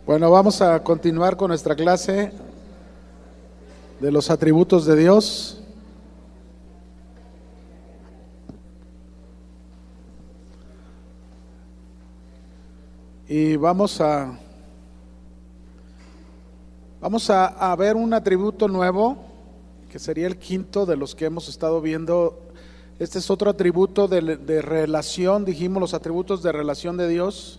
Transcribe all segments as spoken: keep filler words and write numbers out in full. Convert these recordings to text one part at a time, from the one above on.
Bueno, vamos a continuar con nuestra clase de los atributos de Dios. Y vamos a vamos a, a ver un atributo nuevo, que sería el quinto de los que hemos estado viendo. Este es otro atributo de, de relación, dijimos los atributos de relación de Dios.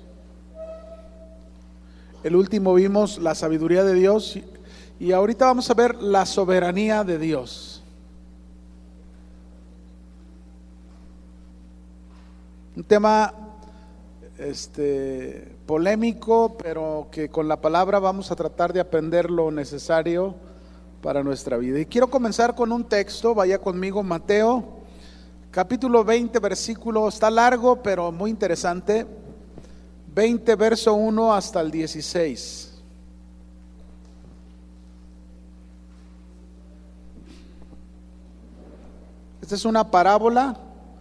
El último vimos la sabiduría de Dios y ahorita vamos a ver la soberanía de Dios. Un tema este, polémico, pero que con la palabra vamos a tratar de aprender lo necesario para nuestra vida. Y quiero comenzar con un texto, vaya conmigo, Mateo, capítulo veinte, versículo, está largo, pero muy interesante. veinte, verso uno hasta el dieciséis. Esta es una parábola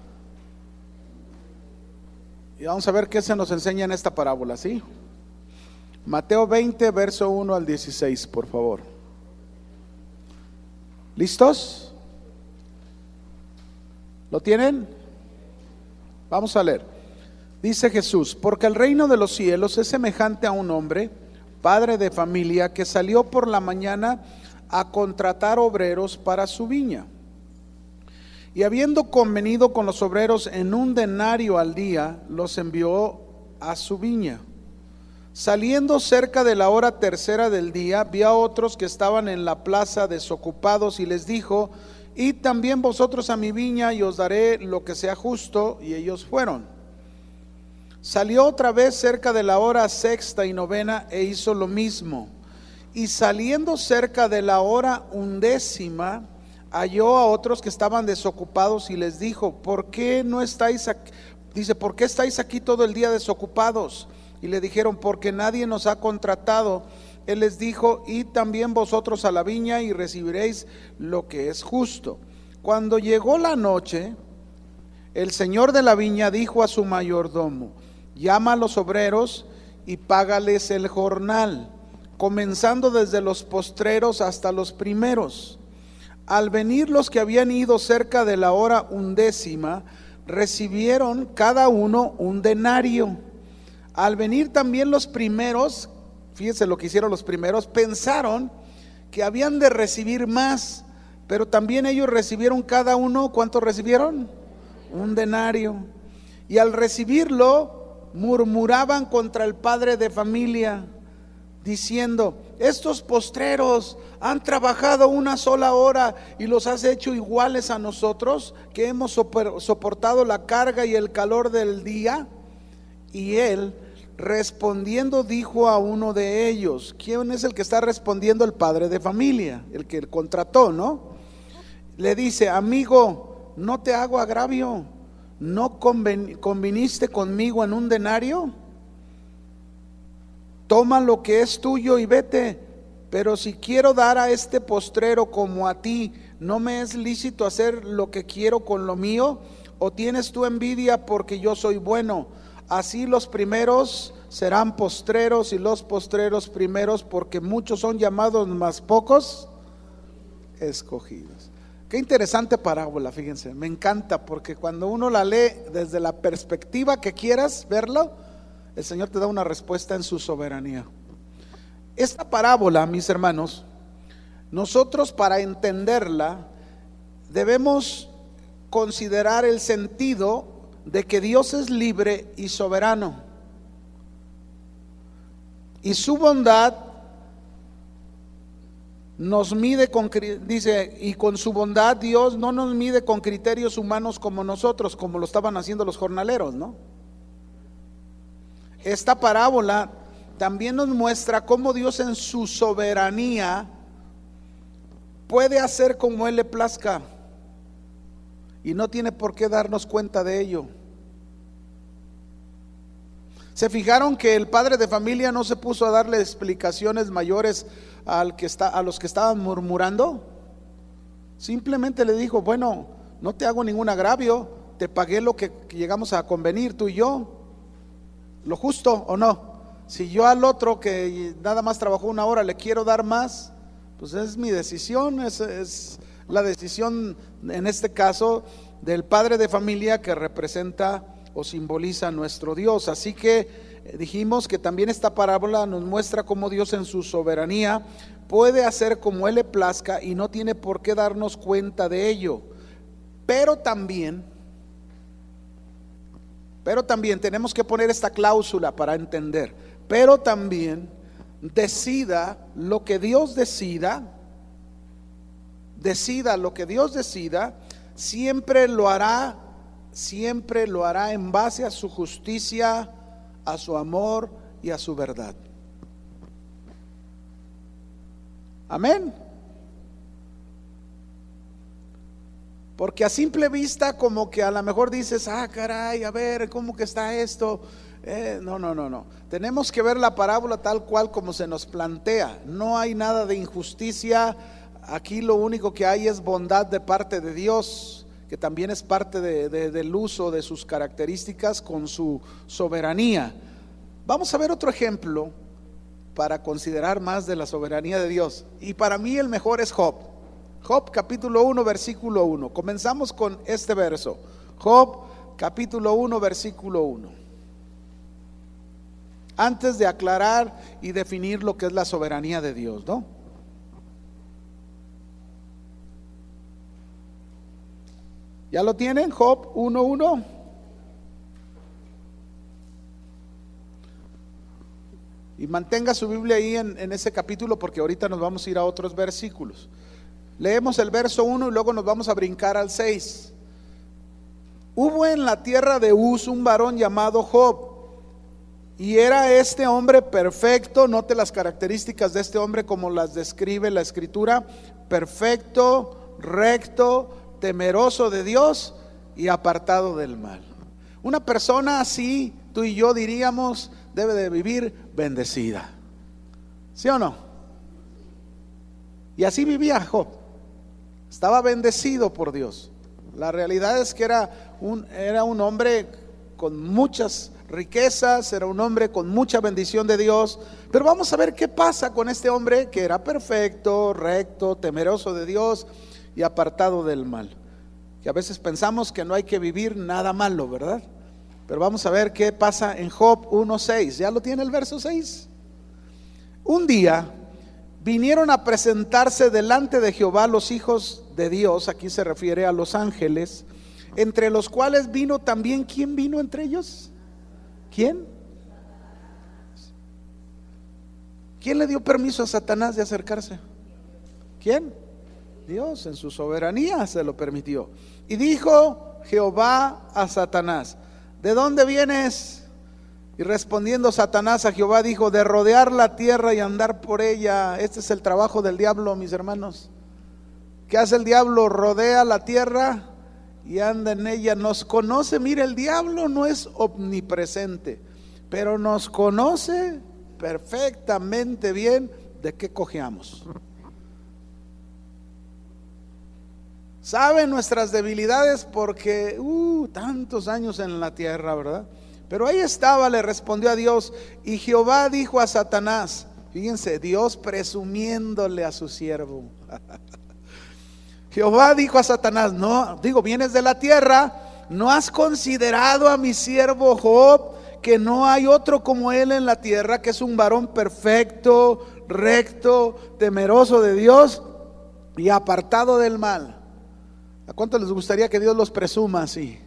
y vamos a ver qué se nos enseña en esta parábola, ¿sí? Mateo veinte, verso uno al dieciséis, por favor. ¿Listos? ¿Lo tienen? Vamos a leer. Dice Jesús: porque el reino de los cielos es semejante a un hombre, padre de familia, que salió por la mañana a contratar obreros para su viña. Y habiendo convenido con los obreros en un denario al día, los envió a su viña. Saliendo cerca de la hora tercera del día, vio a otros que estaban en la plaza desocupados y les dijo: id también vosotros a mi viña y os daré lo que sea justo. Y ellos fueron. Salió otra vez cerca de la hora sexta y novena e hizo lo mismo. Y saliendo cerca de la hora undécima, halló a otros que estaban desocupados y les dijo: ¿por qué no estáis aquí? Dice: ¿por qué estáis aquí todo el día desocupados? Y le dijeron: porque nadie nos ha contratado. Él les dijo: id también vosotros a la viña y recibiréis lo que es justo. Cuando llegó la noche, el señor de la viña dijo a su mayordomo: llama a los obreros y págales el jornal, comenzando desde los postreros hasta los primeros. Al venir los que habían ido cerca de la hora undécima, recibieron cada uno un denario. Al venir también los primeros, fíjense lo que hicieron los primeros, pensaron que habían de recibir más, pero también ellos recibieron cada uno, ¿cuánto recibieron? Un denario. Y al recibirlo, murmuraban contra el padre de familia, diciendo: estos postreros han trabajado una sola hora y los has hecho iguales a nosotros, que hemos soportado la carga y el calor del día. Y él, respondiendo, dijo a uno de ellos. ¿Quién es el que está respondiendo? El padre de familia, el que contrató, ¿no? Le dice: amigo, no te hago agravio, ¿no conven, conviniste conmigo en un denario? Toma lo que es tuyo y vete. Pero si quiero dar a este postrero como a ti, ¿no me es lícito hacer lo que quiero con lo mío? ¿O tienes tú envidia porque yo soy bueno? Así los primeros serán postreros y los postreros primeros, porque muchos son llamados, mas pocos escogidos. Qué interesante parábola, fíjense, me encanta, porque cuando uno la lee desde la perspectiva que quieras verlo, el Señor te da una respuesta en su soberanía. Esta parábola, mis hermanos, nosotros para entenderla debemos considerar el sentido de que Dios es libre y soberano, y su bondad nos mide con, dice, y con su bondad Dios no nos mide con criterios humanos como nosotros, como lo estaban haciendo los jornaleros, ¿no? Esta parábola también nos muestra cómo Dios en su soberanía puede hacer como Él le plazca y no tiene por qué darnos cuenta de ello. ¿Se fijaron que el padre de familia no se puso a darle explicaciones mayores al que está, a los que estaban murmurando? Simplemente le dijo: bueno, no te hago ningún agravio, te pagué lo que llegamos a convenir tú y yo, lo justo o no. Si yo al otro que nada más trabajó una hora le quiero dar más, pues es mi decisión, es, es la decisión en este caso del padre de familia que representa o simboliza a nuestro Dios. Así que dijimos que también esta parábola nos muestra cómo Dios en su soberanía puede hacer como Él le plazca y no tiene por qué darnos cuenta de ello. Pero también, pero también tenemos que poner esta cláusula para entender. Pero también decida lo que Dios decida, decida lo que Dios decida, siempre lo hará, siempre lo hará en base a su justicia, a su amor y a su verdad. Amén. Porque a simple vista como que a lo mejor dices, ah caray, a ver, ¿cómo que está esto? Eh, no, no, no, no. Tenemos que ver la parábola tal cual como se nos plantea. No hay nada de injusticia. Aquí lo único que hay es bondad de parte de Dios, que también es parte de, de, del uso de sus características con su soberanía. Vamos a ver otro ejemplo para considerar más de la soberanía de Dios. Y para mí el mejor es Job. Job capítulo uno versículo uno. Comenzamos con este verso. Job capítulo uno versículo uno. Antes de aclarar y definir lo que es la soberanía de Dios, ¿no? ¿Ya lo tienen? Job uno uno. Y mantenga su Biblia ahí en, en ese capítulo, porque ahorita nos vamos a ir a otros versículos. Leemos el verso uno y luego nos vamos a brincar al seis. Hubo en la tierra de Uz un varón llamado Job, y era este hombre perfecto. Note las características de este hombre como las describe la Escritura: perfecto, recto, temeroso de Dios y apartado del mal. Una persona así, tú y yo diríamos, debe de vivir bendecida. ¿Sí o no? Y así vivía Job. Estaba bendecido por Dios. La realidad es que era un, era un hombre con muchas riquezas, era un hombre con mucha bendición de Dios. Pero vamos a ver qué pasa con este hombre que era perfecto, recto, temeroso de Dios y apartado del mal. Que a veces pensamos que no hay que vivir nada malo, ¿verdad? Pero vamos a ver qué pasa en Job uno seis. ¿Ya lo tiene el verso seis? Un día vinieron a presentarse delante de Jehová los hijos de Dios. Aquí se refiere a los ángeles, entre los cuales vino también. ¿Quién vino entre ellos? ¿Quién? ¿Quién le dio permiso a Satanás de acercarse? ¿Quién? Dios, en su soberanía se lo permitió. Y dijo Jehová a Satanás: ¿de dónde vienes? Y respondiendo Satanás a Jehová dijo: de rodear la tierra y andar por ella. Este es el trabajo del diablo, mis hermanos. ¿Qué hace el diablo? Rodea la tierra y anda en ella. Nos conoce. Mire, el diablo no es omnipresente, pero nos conoce perfectamente bien de qué cojeamos. Sabe nuestras debilidades porque uh, tantos años en la tierra, ¿verdad? Pero ahí estaba, le respondió a Dios. Y Jehová dijo a Satanás, fíjense, Dios presumiéndole a su siervo. Jehová dijo a Satanás: no, digo, vienes de la tierra, ¿no has considerado a mi siervo Job, que no hay otro como él en la tierra, que es un varón perfecto, recto, temeroso de Dios y apartado del mal? ¿A cuánto les gustaría que Dios los presuma así?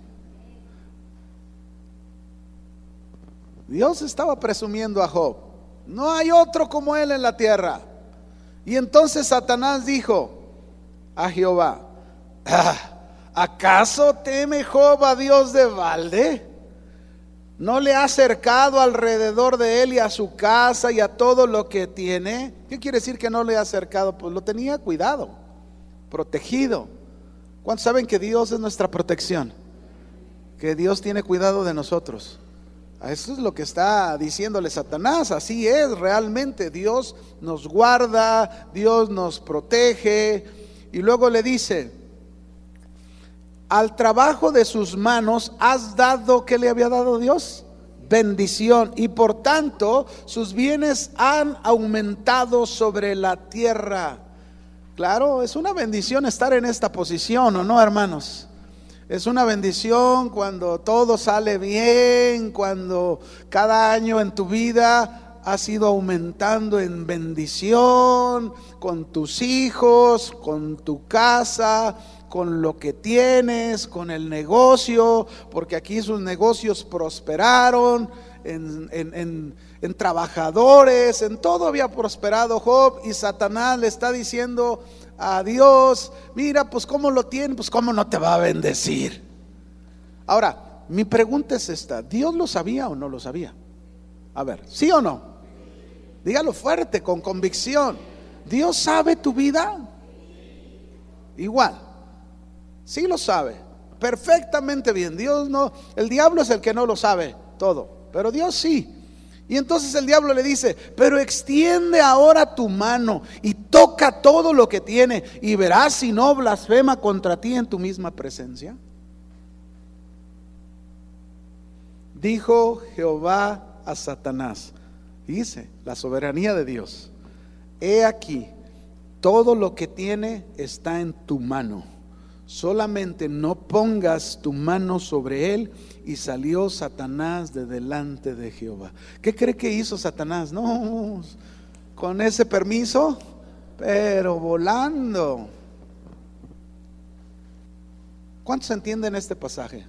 Dios estaba presumiendo a Job: no hay otro como él en la tierra. Y entonces Satanás dijo a Jehová: ah, ¿acaso teme Job a Dios de balde? ¿No le ha cercado alrededor de él y a su casa y a todo lo que tiene? ¿Qué quiere decir que no le ha cercado? Pues lo tenía cuidado, protegido. ¿Cuántos saben que Dios es nuestra protección? Que Dios tiene cuidado de nosotros. Eso es lo que está diciéndole Satanás. Así es realmente. Dios nos guarda, Dios nos protege. Y luego le dice: al trabajo de sus manos has dado. ¿Qué le había dado Dios? bendición, y por tanto sus bienes han aumentado sobre la tierra. Claro, es una bendición estar en esta posición, ¿o no, hermanos? Es una bendición cuando todo sale bien, cuando cada año en tu vida has ido aumentando en bendición, con tus hijos, con tu casa, con lo que tienes, con el negocio, porque aquí sus negocios prosperaron, en, en, en, en trabajadores, en todo había prosperado Job, y Satanás le está diciendo a Dios: mira, pues cómo lo tiene, pues cómo no te va a bendecir. Ahora, mi pregunta es esta: ¿Dios lo sabía o no lo sabía? A ver, ¿sí o no? Dígalo fuerte, con convicción. ¿Dios sabe tu vida? Igual, sí lo sabe, perfectamente bien. Dios no, el diablo es el que no lo sabe todo, pero Dios sí. Y entonces el diablo le dice: pero extiende ahora tu mano y toca todo lo que tiene, y verás si no blasfema contra ti en tu misma presencia. Dijo Jehová a Satanás, dice la soberanía de Dios: he aquí, todo lo que tiene está en tu mano, solamente no pongas tu mano sobre él. Y salió Satanás de delante de Jehová. ¿Qué cree que hizo Satanás? No, con ese permiso, pero volando. ¿Cuántos entienden este pasaje?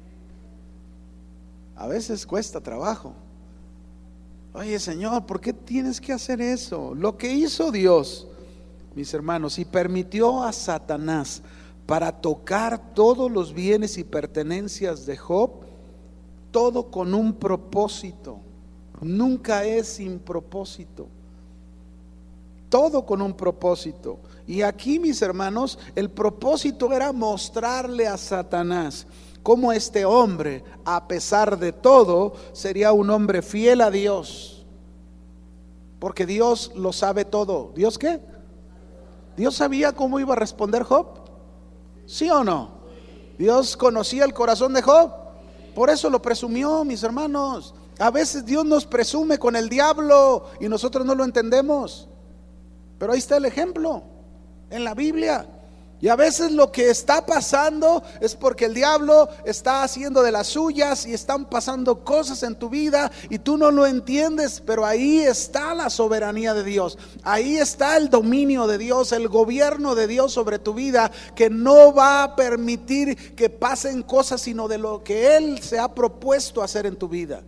A veces cuesta trabajo. Oye, Señor, ¿por qué tienes que hacer eso? Lo que hizo Dios, mis hermanos, y permitió a Satanás para tocar todos los bienes y pertenencias de Job, todo con un propósito. Nunca es sin propósito. Todo con un propósito. Y aquí, mis hermanos, el propósito era mostrarle a Satanás cómo este hombre, a pesar de todo, sería un hombre fiel a Dios. Porque Dios lo sabe todo. ¿Dios qué? ¿Dios sabía cómo iba a responder Job? ¿Sí o no? ¿Dios conocía el corazón de Job? Por eso lo presumió, mis hermanos. A veces Dios nos presume con el diablo y nosotros no lo entendemos. Pero ahí está el ejemplo en la Biblia. Y a veces lo que está pasando es porque el diablo está haciendo de las suyas y están pasando cosas en tu vida y tú no lo entiendes, pero ahí está la soberanía de Dios. Ahí está el dominio de Dios, el gobierno de Dios sobre tu vida, que no va a permitir que pasen cosas sino de lo que Él se ha propuesto hacer en tu vida.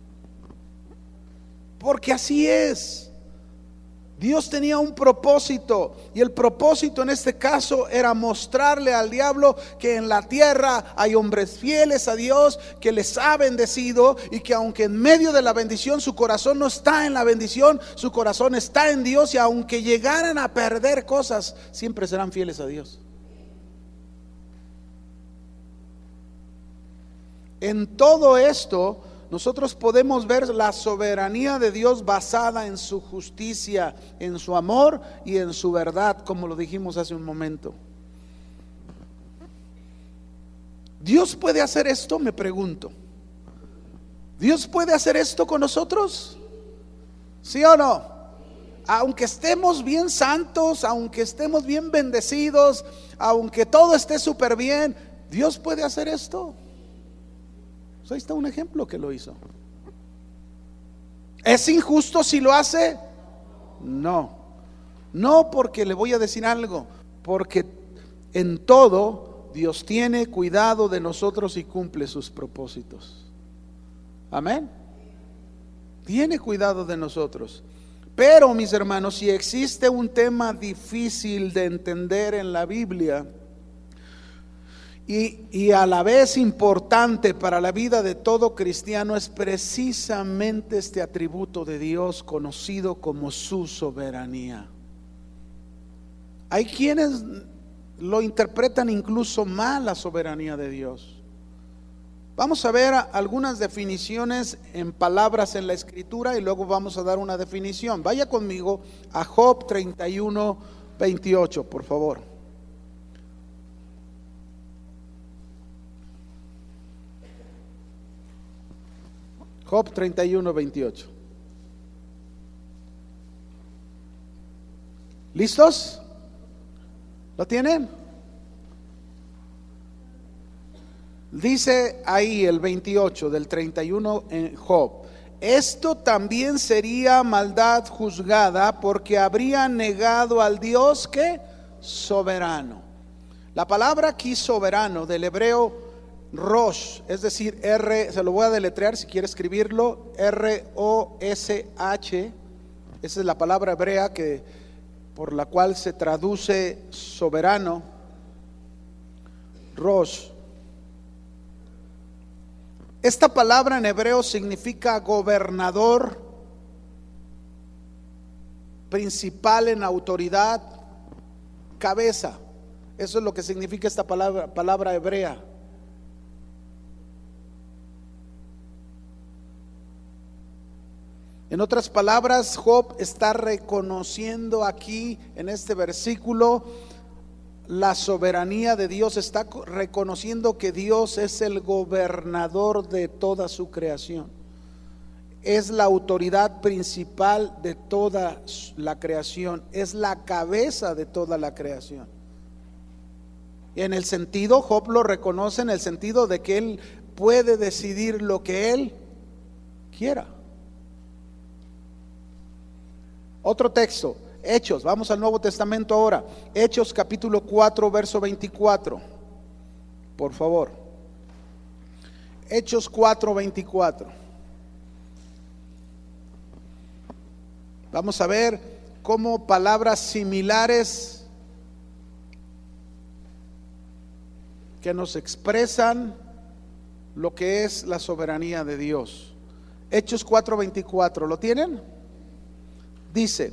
Porque así es. Dios tenía un propósito, y el propósito en este caso era mostrarle al diablo que en la tierra hay hombres fieles a Dios, que les ha bendecido, y que aunque en medio de la bendición su corazón no está en la bendición, su corazón está en Dios, y aunque llegaran a perder cosas, siempre serán fieles a Dios. En todo esto nosotros podemos ver la soberanía de Dios basada en su justicia, en su amor y en su verdad, como lo dijimos hace un momento. ¿Dios puede hacer esto? Me pregunto. ¿Dios puede hacer esto con nosotros? ¿Sí o no? Aunque estemos bien santos, aunque estemos bien bendecidos, aunque todo esté súper bien, ¿Dios puede hacer esto? Ahí está un ejemplo que lo hizo. ¿Es injusto si lo hace? No. No, porque le voy a decir algo, porque en todo Dios tiene cuidado de nosotros y cumple sus propósitos. Amén. Tiene cuidado de nosotros. Pero, mis hermanos, si existe un tema difícil de entender en la Biblia, Y, y a la vez importante para la vida de todo cristiano, es precisamente este atributo de Dios conocido como su soberanía. Hay quienes lo interpretan incluso mal, la soberanía de Dios. Vamos a ver algunas definiciones en palabras en la Escritura y luego vamos a dar una definición. Vaya conmigo a Job treinta y uno, veintiocho, por favor. Job treinta y uno, veintiocho. ¿Listos? ¿Lo tienen? Dice ahí el veintiocho del treinta y uno en Job: esto también sería maldad juzgada, porque habría negado al Dios que soberano. La palabra aquí soberano del hebreo Rosh, es decir, R, se lo voy a deletrear si quiere escribirlo, R O S H, esa es la palabra hebrea que, por la cual se traduce soberano, Rosh. Esta palabra en hebreo significa gobernador, principal en autoridad, cabeza. Eso es lo que significa esta palabra, palabra hebrea. En otras palabras, Job está reconociendo aquí en este versículo la soberanía de Dios, está reconociendo que Dios es el gobernador de toda su creación, es la autoridad principal de toda la creación, es la cabeza de toda la creación. En el sentido, Job lo reconoce en el sentido de que él puede decidir lo que él quiera. Otro texto, Hechos, vamos al Nuevo Testamento ahora. Hechos capítulo cuatro, verso veinticuatro. Por favor. Hechos cuatro, veinticuatro. Vamos a ver cómo palabras similares que nos expresan lo que es la soberanía de Dios. Hechos cuatro, veinticuatro, ¿lo tienen? Dice: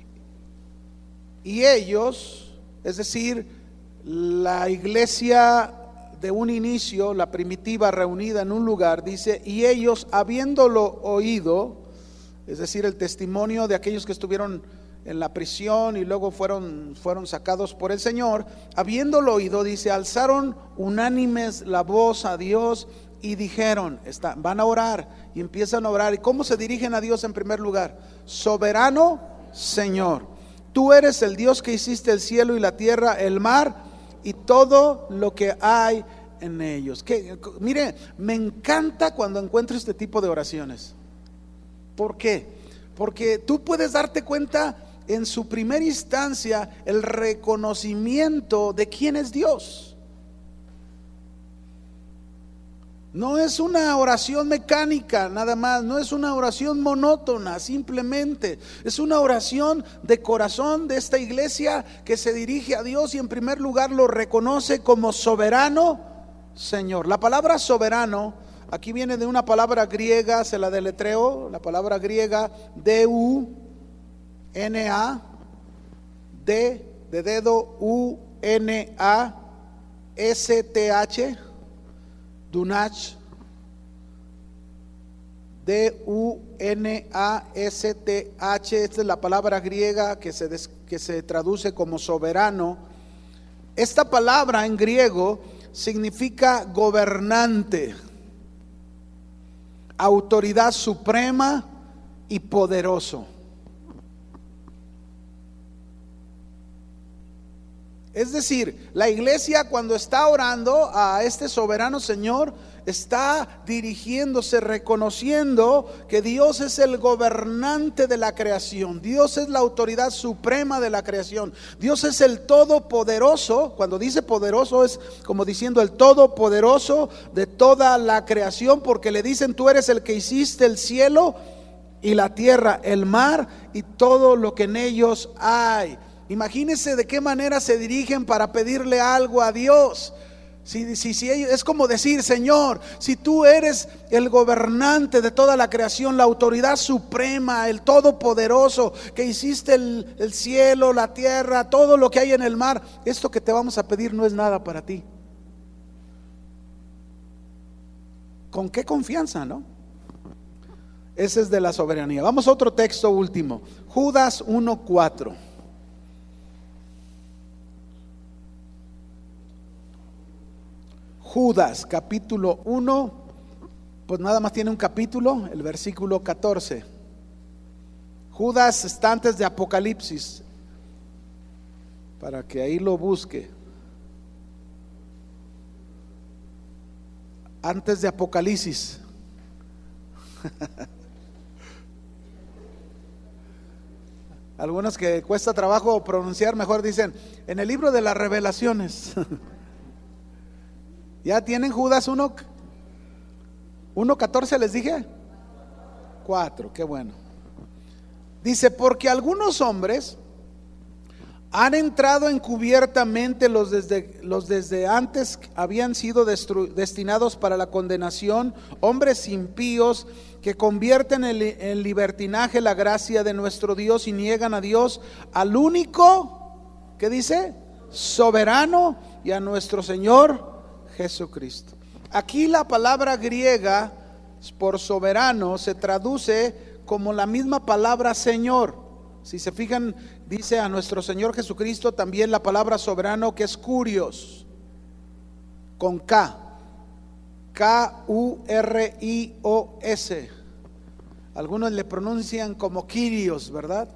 y ellos, es decir, la iglesia de un inicio, la primitiva reunida en un lugar, dice, y ellos habiéndolo oído, es decir, el testimonio de aquellos que estuvieron en la prisión y luego fueron, fueron sacados por el Señor, habiéndolo oído, dice, alzaron unánimes la voz a Dios y dijeron, está, van a orar y empiezan a orar. ¿Y cómo se dirigen a Dios en primer lugar? Soberano Señor, tú eres el Dios que hiciste el cielo y la tierra, el mar y todo lo que hay en ellos. Que, mire, me encanta cuando encuentro este tipo de oraciones. ¿Por qué? Porque tú puedes darte cuenta en su primera instancia el reconocimiento de quién es Dios. No es una oración mecánica nada más, no es una oración monótona simplemente, es una oración de corazón de esta iglesia que se dirige a Dios y en primer lugar lo reconoce como soberano Señor. La palabra soberano aquí viene de una palabra griega, se la deletreo, la palabra griega D U N A, D de dedo, U N A S T H, Dunach, D U N A S T H. Esta es la palabra griega que se, des, que se traduce como soberano. Esta palabra en griego significa gobernante, autoridad suprema y poderoso. Es decir, la iglesia cuando está orando a este soberano Señor, está dirigiéndose, reconociendo que Dios es el gobernante de la creación. Dios es la autoridad suprema de la creación. Dios es el todopoderoso. Cuando dice poderoso es como diciendo el todopoderoso de toda la creación, porque le dicen, tú eres el que hiciste el cielo y la tierra, el mar y todo lo que en ellos hay. Imagínense de qué manera se dirigen para pedirle algo a Dios. Si, si, si ellos, es como decir, Señor, si tú eres el gobernante de toda la creación, la autoridad suprema, el todopoderoso, que hiciste el, el cielo, la tierra, todo lo que hay en el mar, esto que te vamos a pedir no es nada para ti. ¿Con qué confianza, no? Ese es de la soberanía. Vamos a otro texto último, Judas uno cuatro. Judas capítulo uno, Pues nada más tiene un capítulo, el versículo catorce. Judas está antes de Apocalipsis, para que ahí lo busque. Antes de Apocalipsis. Algunos que cuesta trabajo pronunciar, mejor dicen, en el libro de las Revelaciones. ¿Ya tienen Judas uno? uno catorce les dije. cuatro, qué bueno. Dice, porque algunos hombres han entrado encubiertamente, los desde, los desde antes habían sido destru, destinados para la condenación, hombres impíos que convierten en, en libertinaje la gracia de nuestro Dios y niegan a Dios, al único, ¿qué dice? Soberano, y a nuestro Señor Jesucristo. Aquí la palabra griega por soberano se traduce como la misma palabra Señor. Si se fijan, dice a nuestro Señor Jesucristo también la palabra soberano, que es Kurios, con K, K U R I O S. Algunos le pronuncian como Kyrios, ¿verdad?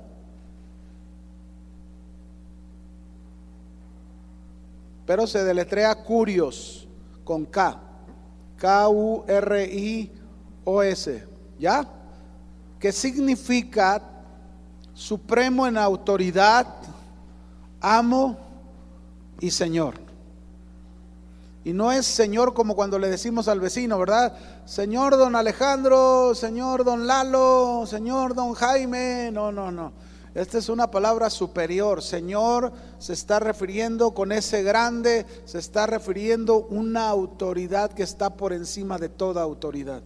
Pero se deletrea Kurios, con K, K U R I O S, ¿ya? Que significa supremo en autoridad, amo y Señor. Y no es Señor como cuando le decimos al vecino, ¿verdad? Señor don Alejandro, Señor don Lalo, Señor don Jaime. No, no, no. Esta es una palabra superior. Señor se está refiriendo con ese grande, se está refiriendo una autoridad que está por encima de toda autoridad.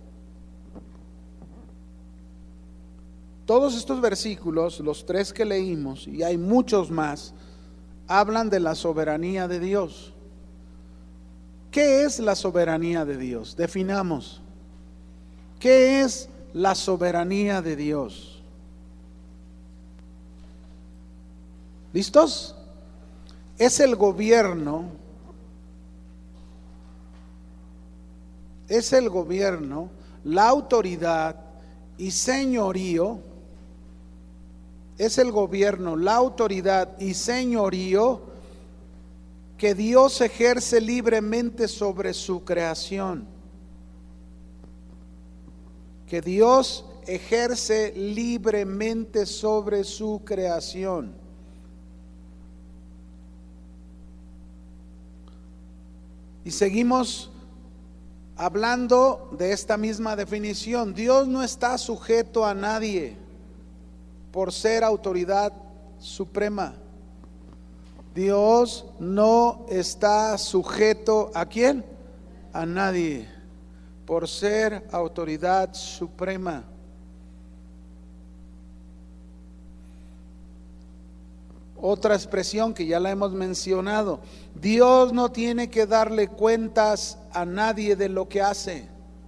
Todos estos versículos, los tres que leímos, y hay muchos más, hablan de la soberanía de Dios. ¿Qué es la soberanía de Dios? Definamos. ¿Qué es la soberanía de Dios? ¿Listos? Es el gobierno, es el gobierno, la autoridad y señorío. Es el gobierno, la autoridad y señorío que Dios ejerce libremente sobre su creación. Que Dios ejerce libremente sobre su creación. Y seguimos hablando de esta misma definición. Dios no está sujeto a nadie por ser autoridad suprema. Dios no está sujeto ¿a quién? A nadie por ser autoridad suprema. Otra expresión que ya la hemos mencionado: Dios no tiene que darle cuentas a nadie de lo que hace.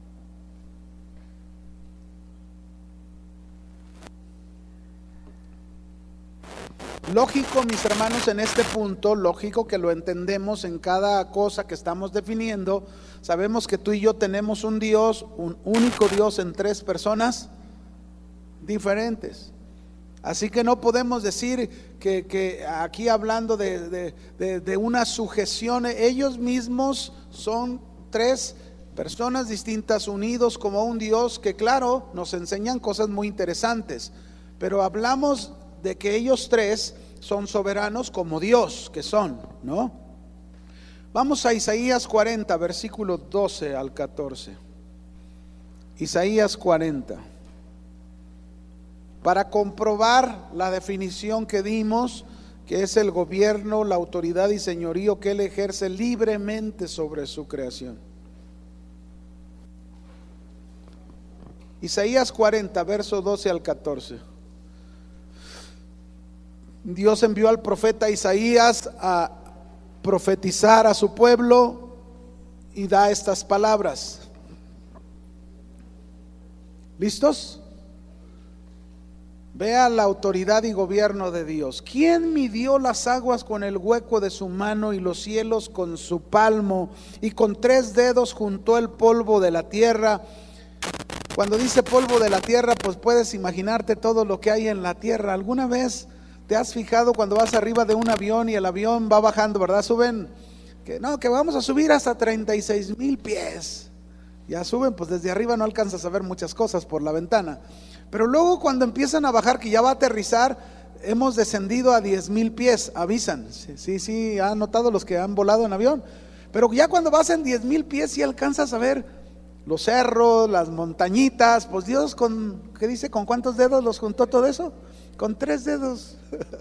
Lógico, mis hermanos, en este punto, lógico que lo entendemos en cada cosa que estamos definiendo. Sabemos que tú y yo tenemos un Dios, un único Dios en tres personas diferentes. Así que no podemos decir que, que aquí hablando de, de, de, de una sujeción, ellos mismos son tres personas distintas unidos como un Dios que, claro, nos enseñan cosas muy interesantes, pero hablamos de que ellos tres son soberanos como Dios que son, ¿no? Vamos a Isaías cuarenta, versículos doce al catorce. Isaías cuarenta. Para comprobar la definición que dimos, que es el gobierno, la autoridad y señorío que Él ejerce libremente sobre su creación. Isaías cuarenta, verso doce al catorce. Dios envió al profeta Isaías a profetizar a su pueblo y da estas palabras. ¿Listos? Vea la autoridad y gobierno de Dios. ¿Quién midió las aguas con el hueco de su mano y los cielos con su palmo, y con tres dedos juntó el polvo de la tierra? Cuando dice polvo de la tierra, pues puedes imaginarte todo lo que hay en la tierra. ¿Alguna vez te has fijado cuando vas arriba de un avión y el avión va bajando, verdad? Suben, que no, que vamos a subir hasta treinta y seis mil pies. Ya suben, pues desde arriba no alcanzas a ver muchas cosas por la ventana. Pero luego cuando empiezan a bajar, que ya va a aterrizar, hemos descendido a diez mil pies, avisan. Sí, sí, sí, han notado los que han volado en avión. Pero ya cuando vas en diez mil pies, sí alcanzas a ver los cerros, las montañitas. Pues Dios, con, ¿qué dice? ¿Con cuántos dedos los juntó todo eso? Con tres dedos.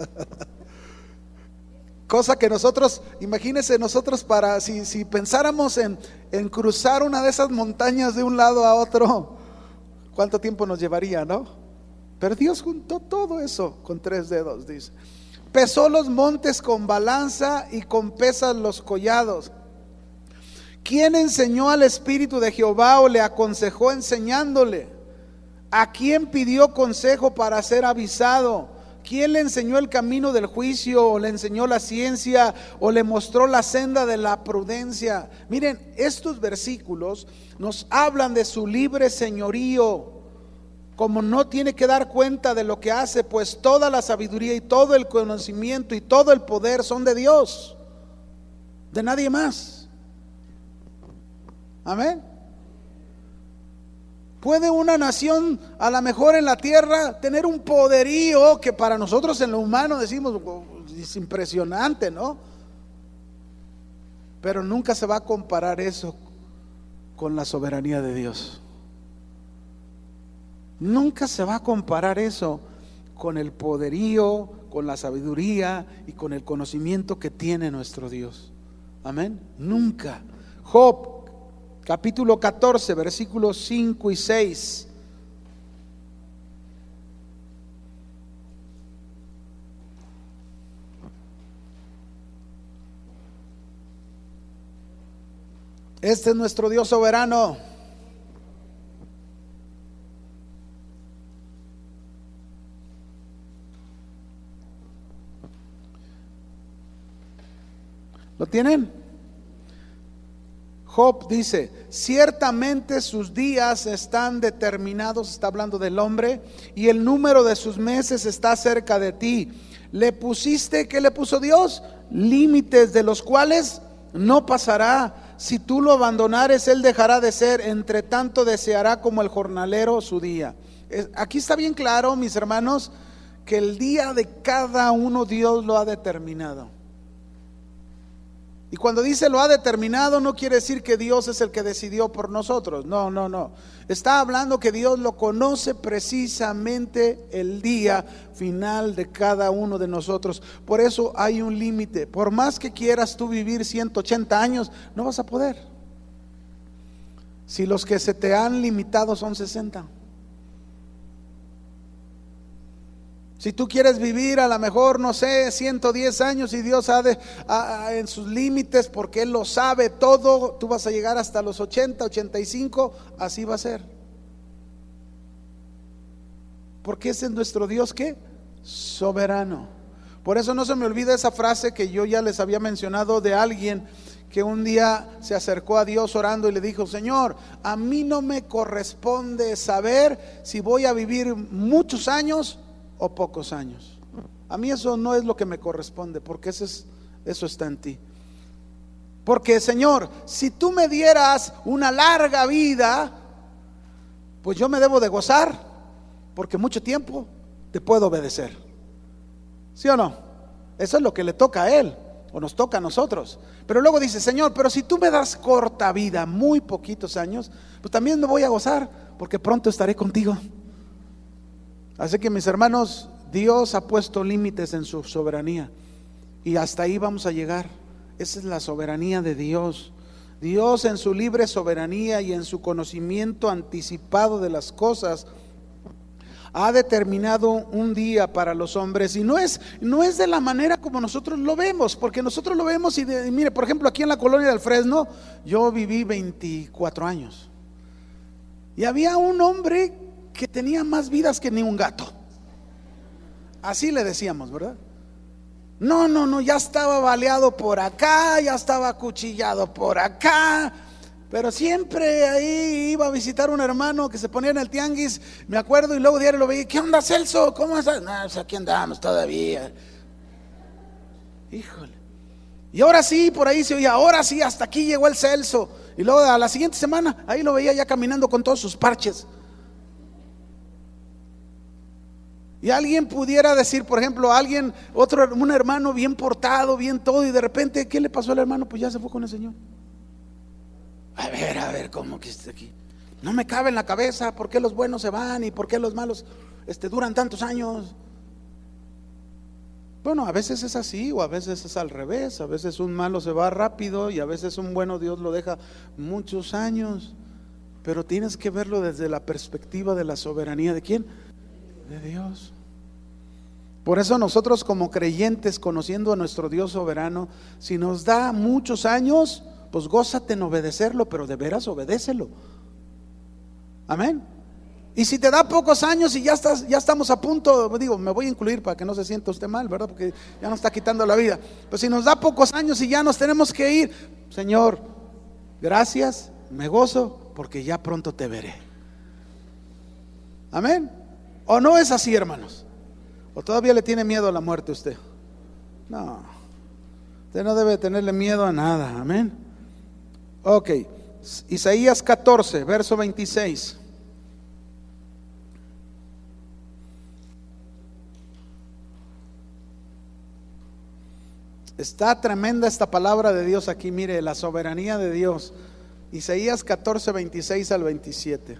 Cosa que nosotros, imagínense nosotros para, si, si pensáramos en, en cruzar una de esas montañas de un lado a otro, ¿cuánto tiempo nos llevaría, no? Pero Dios juntó todo eso con tres dedos, dice. Pesó los montes con balanza y con pesas los collados. ¿Quién enseñó al Espíritu de Jehová o le aconsejó enseñándole? ¿A quién pidió consejo para ser avisado? ¿Quién le enseñó el camino del juicio o le enseñó la ciencia o le mostró la senda de la prudencia? Miren, estos versículos nos hablan de su libre señorío, como no tiene que dar cuenta de lo que hace, pues toda la sabiduría y todo el conocimiento y todo el poder son de Dios, de nadie más. Amén. ¿Puede una nación a lo mejor en la tierra tener un poderío que para nosotros en lo humano decimos es impresionante, ¿no? Pero nunca se va a comparar eso con la soberanía de Dios. Nunca se va a comparar eso con el poderío, con la sabiduría y con el conocimiento que tiene nuestro Dios. Amén. Nunca. Job capítulo catorce, versículos cinco y seis. Este es nuestro Dios soberano. ¿Lo tienen? Job dice: ciertamente sus días están determinados, está hablando del hombre, y el número de sus meses está cerca de ti. Le pusiste, ¿qué le puso Dios? Límites de los cuales no pasará. Si tú lo abandonares, él dejará de ser, entre tanto deseará como el jornalero su día. Aquí está bien claro, mis hermanos, que el día de cada uno Dios lo ha determinado. Y cuando dice lo ha determinado, no quiere decir que Dios es el que decidió por nosotros. No, no, no. Está hablando que Dios lo conoce precisamente el día final de cada uno de nosotros. Por eso hay un límite. Por más que quieras tú vivir ciento ochenta años, no vas a poder. Si los que se te han limitado son sesenta. Si tú quieres vivir a lo mejor, no sé, ciento diez años y Dios ha de, a, a, en sus límites, porque Él lo sabe todo, tú vas a llegar hasta los ochenta, ochenta y cinco, así va a ser. Porque ese es nuestro Dios, ¿qué? Soberano. Por eso no se me olvida esa frase que yo ya les había mencionado de alguien que un día se acercó a Dios orando y le dijo: Señor, a mí no me corresponde saber si voy a vivir muchos años o pocos años. A mí eso no es lo que me corresponde, porque eso, es, eso está en ti. Porque Señor, si tú me dieras una larga vida, pues yo me debo de gozar, porque mucho tiempo te puedo obedecer. ¿Sí o no? Eso es lo que le toca a Él, o nos toca a nosotros. Pero luego dice: Señor, pero si tú me das corta vida, muy poquitos años, pues también me voy a gozar, porque pronto estaré contigo. Así que, mis hermanos, Dios ha puesto límites en su soberanía, y hasta ahí vamos a llegar. Esa es la soberanía de Dios. Dios, en su libre soberanía y en su conocimiento anticipado de las cosas, ha determinado un día para los hombres, y no es, no es de la manera como nosotros lo vemos, porque nosotros lo vemos y, de, y mire, por ejemplo, aquí en la colonia del Fresno, yo viví veinticuatro años, y había un hombre que tenía más vidas que ni un gato. Así le decíamos, ¿verdad? No, no, no, ya estaba baleado por acá, ya estaba acuchillado por acá, pero siempre ahí iba a visitar un hermano que se ponía en el tianguis, me acuerdo, y luego diario lo veía. ¿Qué onda, Celso? ¿Cómo estás? No, pues aquí andamos todavía. Híjole. Y ahora sí, por ahí se oía, ahora sí, hasta aquí llegó el Celso. Y luego a la siguiente semana, ahí lo veía ya caminando con todos sus parches. Y alguien pudiera decir, por ejemplo, alguien, otro, un hermano bien portado, bien todo, y de repente, ¿qué le pasó al hermano? Pues ya se fue con el Señor. A ver, a ver, ¿cómo que está aquí? No me cabe en la cabeza por qué los buenos se van y por qué los malos este, duran tantos años. Bueno, a veces es así, o a veces es al revés. A veces un malo se va rápido y a veces un bueno Dios lo deja muchos años. Pero tienes que verlo desde la perspectiva de la soberanía. ¿De quién? De Dios. Por eso nosotros como creyentes, conociendo a nuestro Dios soberano, si nos da muchos años, pues gózate en obedecerlo, pero de veras obedécelo. Amén. Y si te da pocos años y ya estás, ya estamos a punto, digo, me voy a incluir para que no se sienta usted mal, ¿verdad? Porque ya nos está quitando la vida. Pues si nos da pocos años y ya nos tenemos que ir, Señor, gracias, me gozo porque ya pronto te veré. Amén. ¿O no es así, hermanos? ¿O todavía le tiene miedo a la muerte usted? No, usted no debe tenerle miedo a nada. Amén. Ok, Isaías catorce, verso veintiséis. Está tremenda esta palabra de Dios aquí, mire, la soberanía de Dios. Isaías catorce, veintiséis al veintisiete.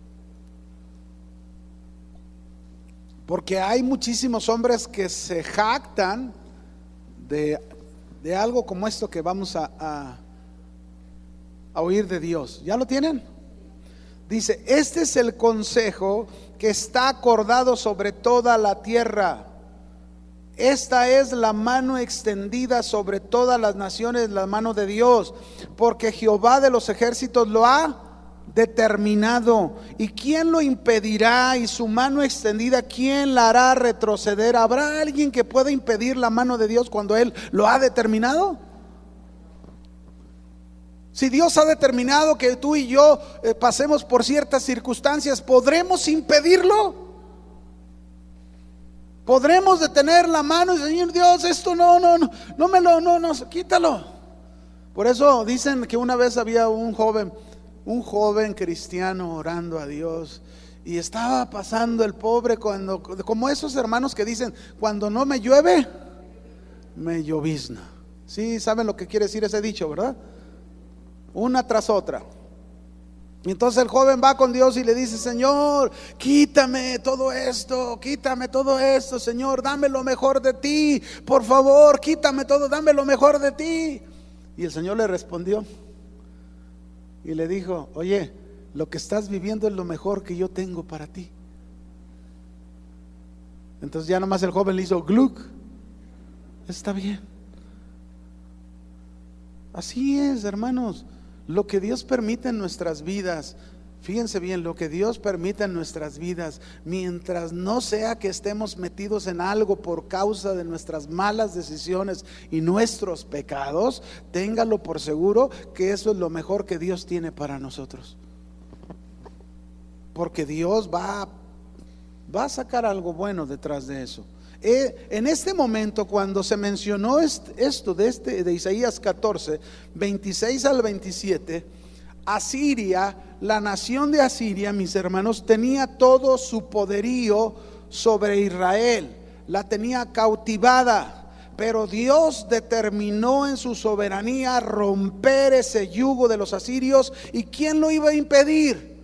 Porque hay muchísimos hombres que se jactan de, de algo como esto que vamos a, a, a oír de Dios. ¿Ya lo tienen? Dice, este es el consejo que está acordado sobre toda la tierra. Esta es la mano extendida sobre todas las naciones, la mano de Dios, porque Jehová de los ejércitos lo ha determinado. ¿Y quién lo impedirá? Y su mano extendida, ¿quién la hará retroceder? ¿Habrá alguien que pueda impedir la mano de Dios cuando Él lo ha determinado? Si Dios ha determinado que tú y yo eh, pasemos por ciertas circunstancias, ¿podremos impedirlo? ¿Podremos detener la mano y decir, Señor Dios, esto no, no, no, no me lo, no, no, quítalo? Por eso dicen que una vez había un joven, un joven cristiano orando a Dios, y estaba pasando el pobre cuando, como esos hermanos que dicen, cuando no me llueve, me llovizna. Sí, saben lo que quiere decir ese dicho, ¿verdad? Una tras otra. Entonces el joven va con Dios y le dice, Señor, quítame todo esto, quítame todo esto, Señor, dame lo mejor de ti, por favor, quítame todo, dame lo mejor de ti. Y el Señor le respondió y le dijo, oye, lo que estás viviendo es lo mejor que yo tengo para ti. Entonces ya nomás el joven le hizo gluck. Está bien. Así es, hermanos. Lo que Dios permite en nuestras vidas, fíjense bien, lo que Dios permite en nuestras vidas, mientras no sea que estemos metidos en algo por causa de nuestras malas decisiones y nuestros pecados, téngalo por seguro que eso es lo mejor que Dios tiene para nosotros. Porque Dios va, va a sacar algo bueno detrás de eso. Eh, en este momento, cuando se mencionó esto de, este, de Isaías catorce, veintiséis al veintisiete, Asiria, la nación de Asiria, mis hermanos, tenía todo su poderío sobre Israel, la tenía cautivada, pero Dios determinó en su soberanía romper ese yugo de los asirios. ¿Y quién lo iba a impedir?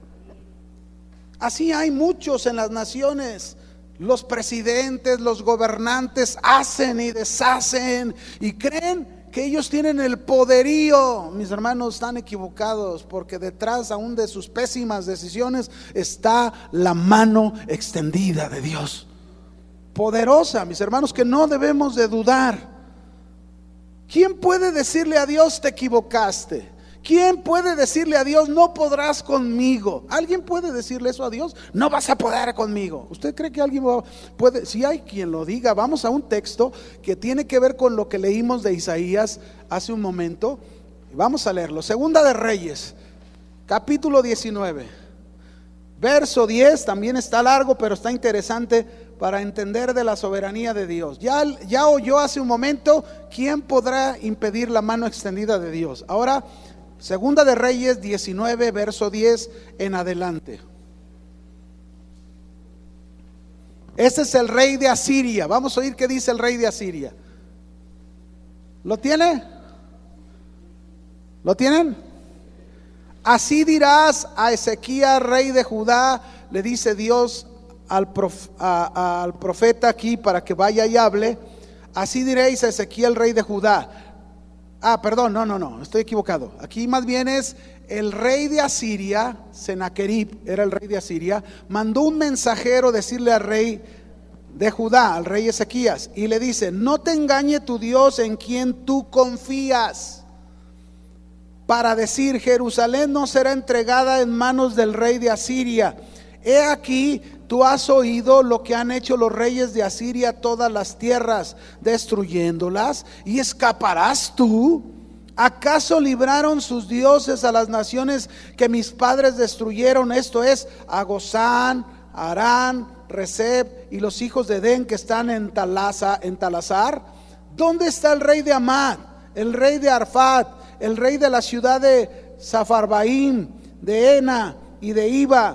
Así hay muchos en las naciones. Los presidentes, los gobernantes hacen y deshacen y creen que ellos tienen el poderío. Mis hermanos, están equivocados, porque detrás aún de sus pésimas decisiones está la mano extendida de Dios, poderosa, mis hermanos, que no debemos de dudar. ¿Quién puede decirle a Dios te equivocaste? ¿Quién puede decirle a Dios no podrás conmigo? ¿Alguien puede decirle eso a Dios? No vas a poder conmigo. ¿Usted cree que alguien puede? Si hay quien lo diga. Vamos a un texto que tiene que ver con lo que leímos de Isaías hace un momento. Vamos a leerlo. Segunda de Reyes, capítulo diecinueve, verso diez. También está largo, pero está interesante para entender de la soberanía de Dios. Ya, ya oyó hace un momento, ¿quién podrá impedir la mano extendida de Dios? Ahora, Segunda de Reyes diecinueve, verso diez en adelante. Este es el rey de Asiria. Vamos a oír qué dice el rey de Asiria. ¿Lo tiene? ¿Lo tienen? Así dirás a Ezequías, rey de Judá, le dice Dios al, prof, a, a, al profeta aquí para que vaya y hable. Así diréis a Ezequiel, rey de Judá. Ah, perdón, no, no, no, estoy equivocado. Aquí más bien es el rey de Asiria, Senaquerib era el rey de Asiria, mandó un mensajero decirle al rey de Judá, al rey Ezequías, y le dice: no te engañe tu Dios en quien tú confías, para decir: Jerusalén no será entregada en manos del rey de Asiria. He aquí, tú has oído lo que han hecho los reyes de Asiria a todas las tierras, destruyéndolas, y escaparás tú. ¿Acaso libraron sus dioses a las naciones que mis padres destruyeron? Esto es, a Gozán, Harán, Rezeb y los hijos de Edén que están en Talasa, en Talasar. ¿Dónde está el rey de Amad, el rey de Arfat, el rey de la ciudad de Safarbaim, de Ena y de Iba?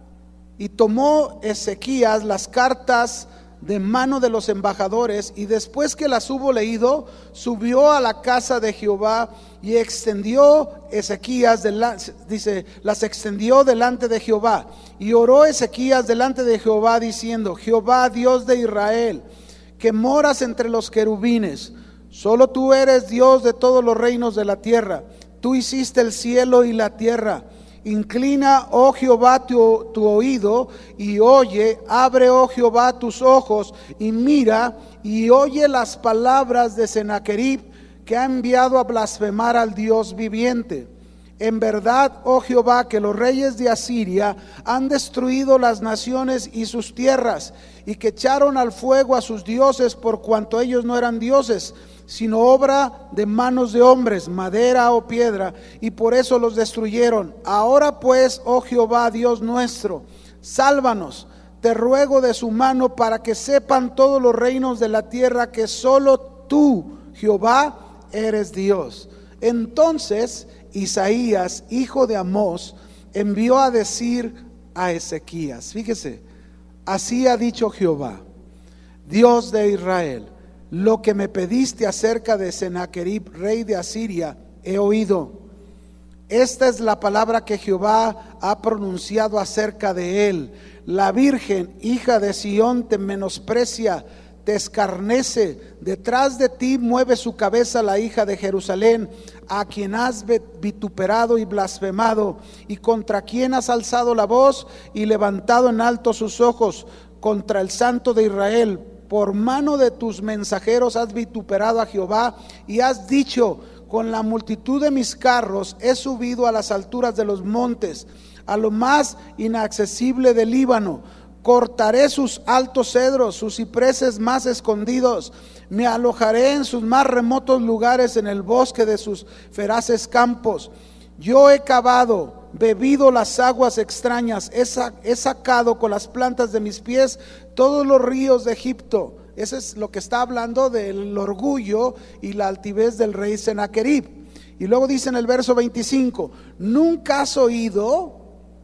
Y tomó Ezequías las cartas de mano de los embajadores, y después que las hubo leído, subió a la casa de Jehová y extendió Ezequías, dice, las extendió delante de Jehová, y oró Ezequías delante de Jehová diciendo: Jehová, Dios de Israel, que moras entre los querubines, solo tú eres Dios de todos los reinos de la tierra. Tú hiciste el cielo y la tierra. Inclina, oh Jehová, tu, tu oído y oye. Abre, oh Jehová, tus ojos y mira y oye las palabras de Senaquerib, que ha enviado a blasfemar al Dios viviente. En verdad, oh Jehová, que los reyes de Asiria han destruido las naciones y sus tierras, y que echaron al fuego a sus dioses, por cuanto ellos no eran dioses, sino obra de manos de hombres, madera o piedra, y por eso los destruyeron. Ahora pues, oh Jehová, Dios nuestro, sálvanos, te ruego, de su mano, para que sepan todos los reinos de la tierra que solo tú, Jehová, eres Dios. Entonces Isaías, hijo de Amós, envió a decir a Ezequías, fíjese, así ha dicho Jehová, Dios de Israel: lo que me pediste acerca de Senaquerib, rey de Asiria, he oído. Esta es la palabra que Jehová ha pronunciado acerca de él. La Virgen, hija de Sión, te menosprecia, te escarnece. Detrás de ti mueve su cabeza la hija de Jerusalén, a quien has vituperado y blasfemado, y contra quien has alzado la voz y levantado en alto sus ojos, contra el Santo de Israel. Por mano de tus mensajeros has vituperado a Jehová y has dicho: con la multitud de mis carros he subido a las alturas de los montes, a lo más inaccesible del Líbano. Cortaré sus altos cedros, sus cipreses más escondidos. Me alojaré en sus más remotos lugares, en el bosque de sus feraces campos. Yo he cavado, bebido las aguas extrañas, he, sac- he sacado con las plantas de mis pies todos los ríos de Egipto. Eso es lo que está hablando del orgullo y la altivez del rey Senaquerib. Y luego dice en el verso veinticinco: ¿nunca has oído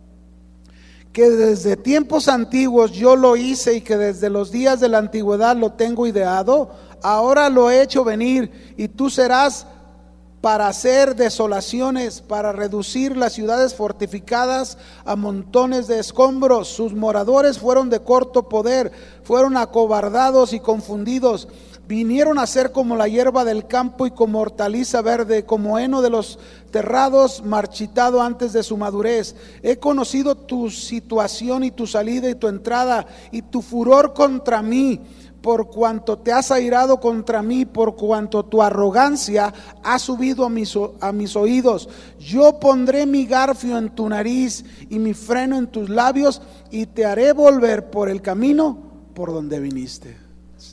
que desde tiempos antiguos yo lo hice, y que desde los días de la antigüedad lo tengo ideado? Ahora lo he hecho venir, y tú serás para hacer desolaciones, para reducir las ciudades fortificadas a montones de escombros. Sus moradores fueron de corto poder, fueron acobardados y confundidos. Vinieron a ser como la hierba del campo y como hortaliza verde, como heno de los terrados marchitado antes de su madurez. He conocido tu situación y tu salida y tu entrada y tu furor contra mí, por cuanto te has airado contra mí, por cuanto tu arrogancia ha subido a mis, a mis oídos. Yo pondré mi garfio en tu nariz y mi freno en tus labios, y te haré volver por el camino por donde viniste.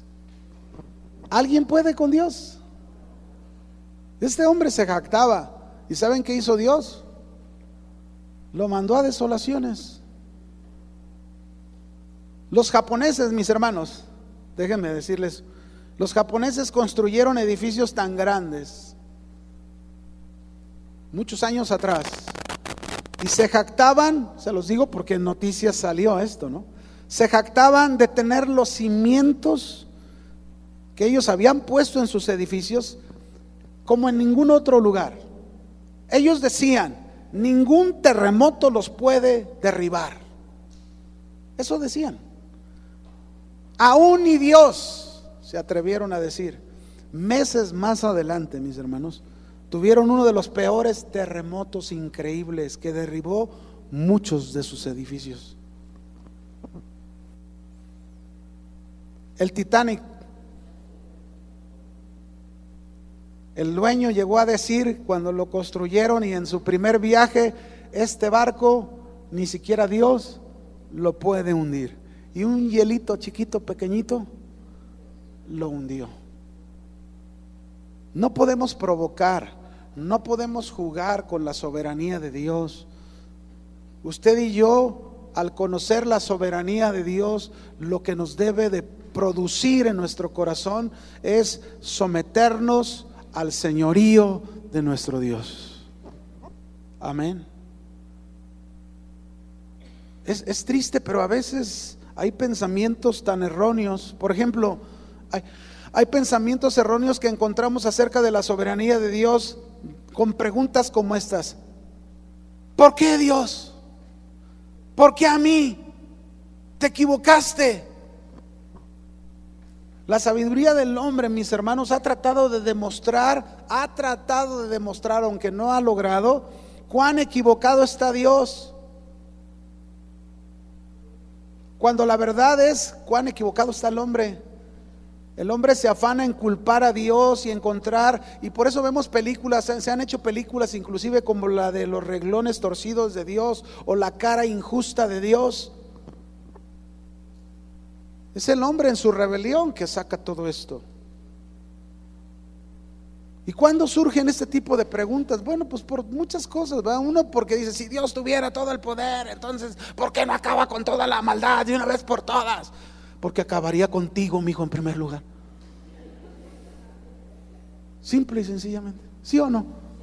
¿Alguien puede con Dios? Este hombre se jactaba. ¿Y saben qué hizo Dios? Lo mandó a desolaciones. Los japoneses, mis hermanos, déjenme decirles, los japoneses construyeron edificios tan grandes muchos años atrás y se jactaban, se los digo porque en noticias salió esto, ¿no? Se jactaban de tener los cimientos que ellos habían puesto en sus edificios como en ningún otro lugar. Ellos decían, ningún terremoto los puede derribar. Eso decían. Aún ni Dios, se atrevieron a decir. Meses más adelante, mis hermanos, tuvieron uno de los peores terremotos increíbles que derribó muchos de sus edificios. El Titanic, el dueño llegó a decir cuando lo construyeron y en su primer viaje, este barco ni siquiera Dios lo puede hundir. Y un hielito chiquito, pequeñito, lo hundió. No podemos provocar, no podemos jugar con la soberanía de Dios. Usted y yo, al conocer la soberanía de Dios, lo que nos debe de producir en nuestro corazón es someternos al señorío de nuestro Dios. Amén. Es, es triste, pero a veces hay pensamientos tan erróneos. Por ejemplo, hay, hay pensamientos erróneos que encontramos acerca de la soberanía de Dios con preguntas como estas: ¿por qué Dios? ¿Por qué a mí? ¿Te equivocaste? La sabiduría del hombre, mis hermanos, ha tratado de demostrar, ha tratado de demostrar, aunque no ha logrado, cuán equivocado está Dios. Cuando la verdad es cuán equivocado está el hombre. El hombre se afana en culpar a Dios y encontrar, y por eso vemos películas, se han hecho películas inclusive como la de los renglones torcidos de Dios o la cara injusta de Dios. Es el hombre en su rebelión que saca todo esto. ¿Y cuándo surgen este tipo de preguntas? Bueno, pues por muchas cosas, ¿verdad? Uno porque dice, si Dios tuviera todo el poder, entonces ¿por qué no acaba con toda la maldad de una vez por todas? Porque acabaría contigo, mijo, en primer lugar. Simple y sencillamente, ¿sí o no?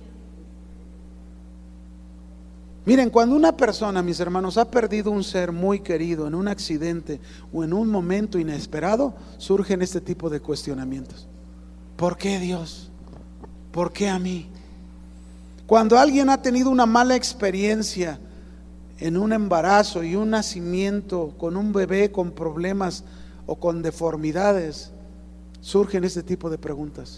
Miren, cuando una persona, mis hermanos, ha perdido un ser muy querido en un accidente o en un momento inesperado, surgen este tipo de cuestionamientos. ¿Por qué Dios? ¿Por qué a mí? Cuando alguien ha tenido una mala experiencia en un embarazo y un nacimiento con un bebé con problemas o con deformidades, surgen este tipo de preguntas.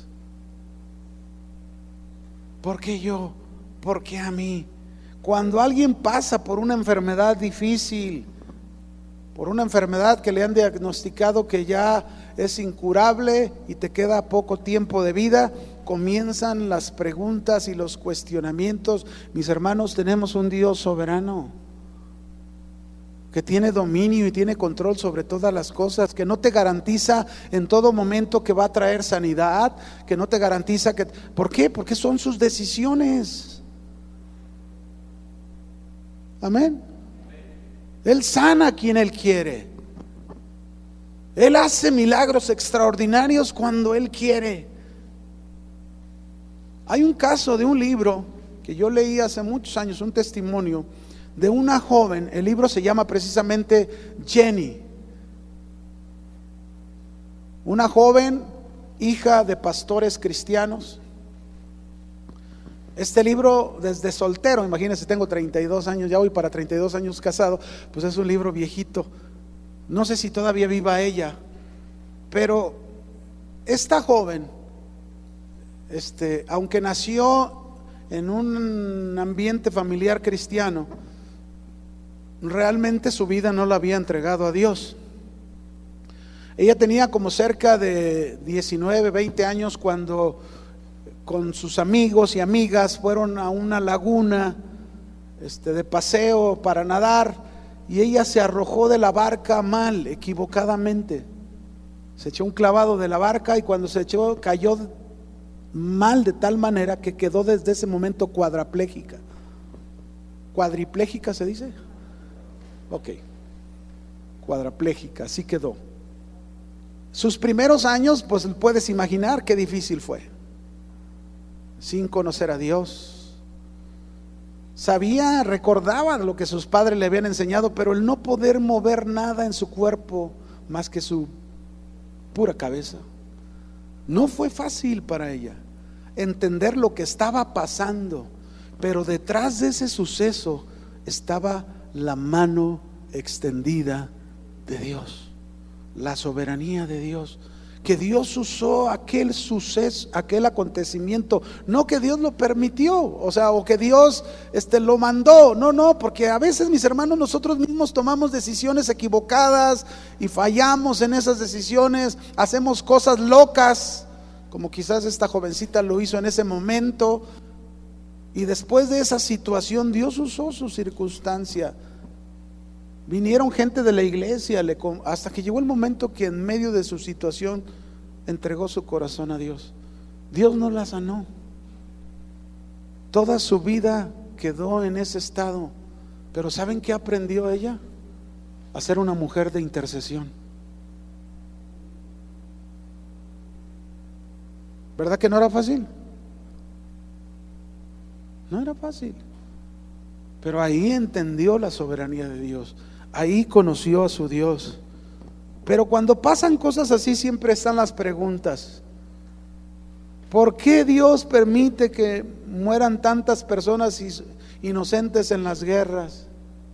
¿Por qué yo? ¿Por qué a mí? Cuando alguien pasa por una enfermedad difícil, por una enfermedad que le han diagnosticado que ya es incurable y te queda poco tiempo de vida, comienzan las preguntas y los cuestionamientos. Mis hermanos, tenemos un Dios soberano que tiene dominio y tiene control sobre todas las cosas, que no te garantiza en todo momento que va a traer sanidad, que no te garantiza que... ¿Por qué? Porque son sus decisiones. Amén. Él sana a quien Él quiere. Él hace milagros extraordinarios cuando Él quiere. Hay un caso de un libro que yo leí hace muchos años, un testimonio de una joven. El libro se llama precisamente Jenny, una joven hija de pastores cristianos. Este libro, desde soltero, imagínense, tengo treinta y dos años, ya voy para treinta y dos años casado, pues es un libro viejito. No sé si todavía viva ella, pero esta joven, este, aunque nació en un ambiente familiar cristiano, realmente su vida no la había entregado a Dios. Ella tenía como cerca de diecinueve, veinte años cuando con sus amigos y amigas fueron a una laguna este, de paseo para nadar, y ella se arrojó de la barca mal, equivocadamente. Se echó un clavado de la barca y cuando se echó cayó mal de tal manera que quedó desde ese momento cuadraplégica. ¿Cuadriplégica se dice? Ok, cuadraplégica, así quedó. Sus primeros años, pues puedes imaginar qué difícil fue, sin conocer a Dios. Sabía, recordaba lo que sus padres le habían enseñado, pero el no poder mover nada en su cuerpo más que su pura cabeza. No fue fácil para ella entender lo que estaba pasando, pero detrás de ese suceso estaba la mano extendida de Dios, la soberanía de Dios, que Dios usó aquel suceso, aquel acontecimiento, no que Dios lo permitió, o sea, o que Dios este, lo mandó, no, no, porque a veces, mis hermanos, nosotros mismos tomamos decisiones equivocadas y fallamos en esas decisiones, hacemos cosas locas, como quizás esta jovencita lo hizo en ese momento, y después de esa situación Dios usó su circunstancia. Vinieron gente de la iglesia, le, hasta que llegó el momento que en medio de su situación entregó su corazón a Dios. Dios no la sanó. Toda su vida quedó en ese estado. Pero ¿saben qué aprendió ella? A ser una mujer de intercesión. ¿Verdad que no era fácil? No era fácil. Pero ahí entendió la soberanía de Dios. Ahí conoció a su Dios. Pero cuando pasan cosas así siempre están las preguntas. ¿Por qué Dios permite que mueran tantas personas inocentes en las guerras?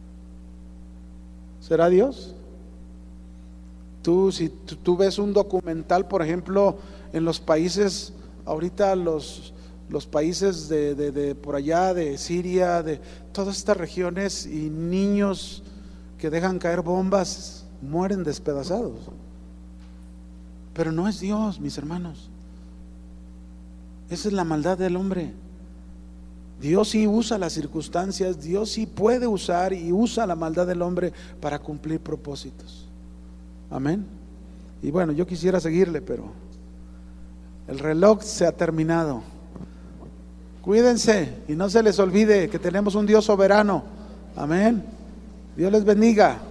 ¿Será Dios? Tú, si tú, tú ves un documental, por ejemplo, en los países, ahorita los, los países de, de, de por allá, de Siria, de todas estas regiones, y niños que dejan caer bombas, mueren despedazados. Pero no es Dios, mis hermanos. Esa es la maldad del hombre. Dios sí usa las circunstancias, Dios sí puede usar y usa la maldad del hombre para cumplir propósitos. Amén. Y bueno, yo quisiera seguirle, pero el reloj se ha terminado. Cuídense y no se les olvide que tenemos un Dios soberano. Amén. Dios les bendiga.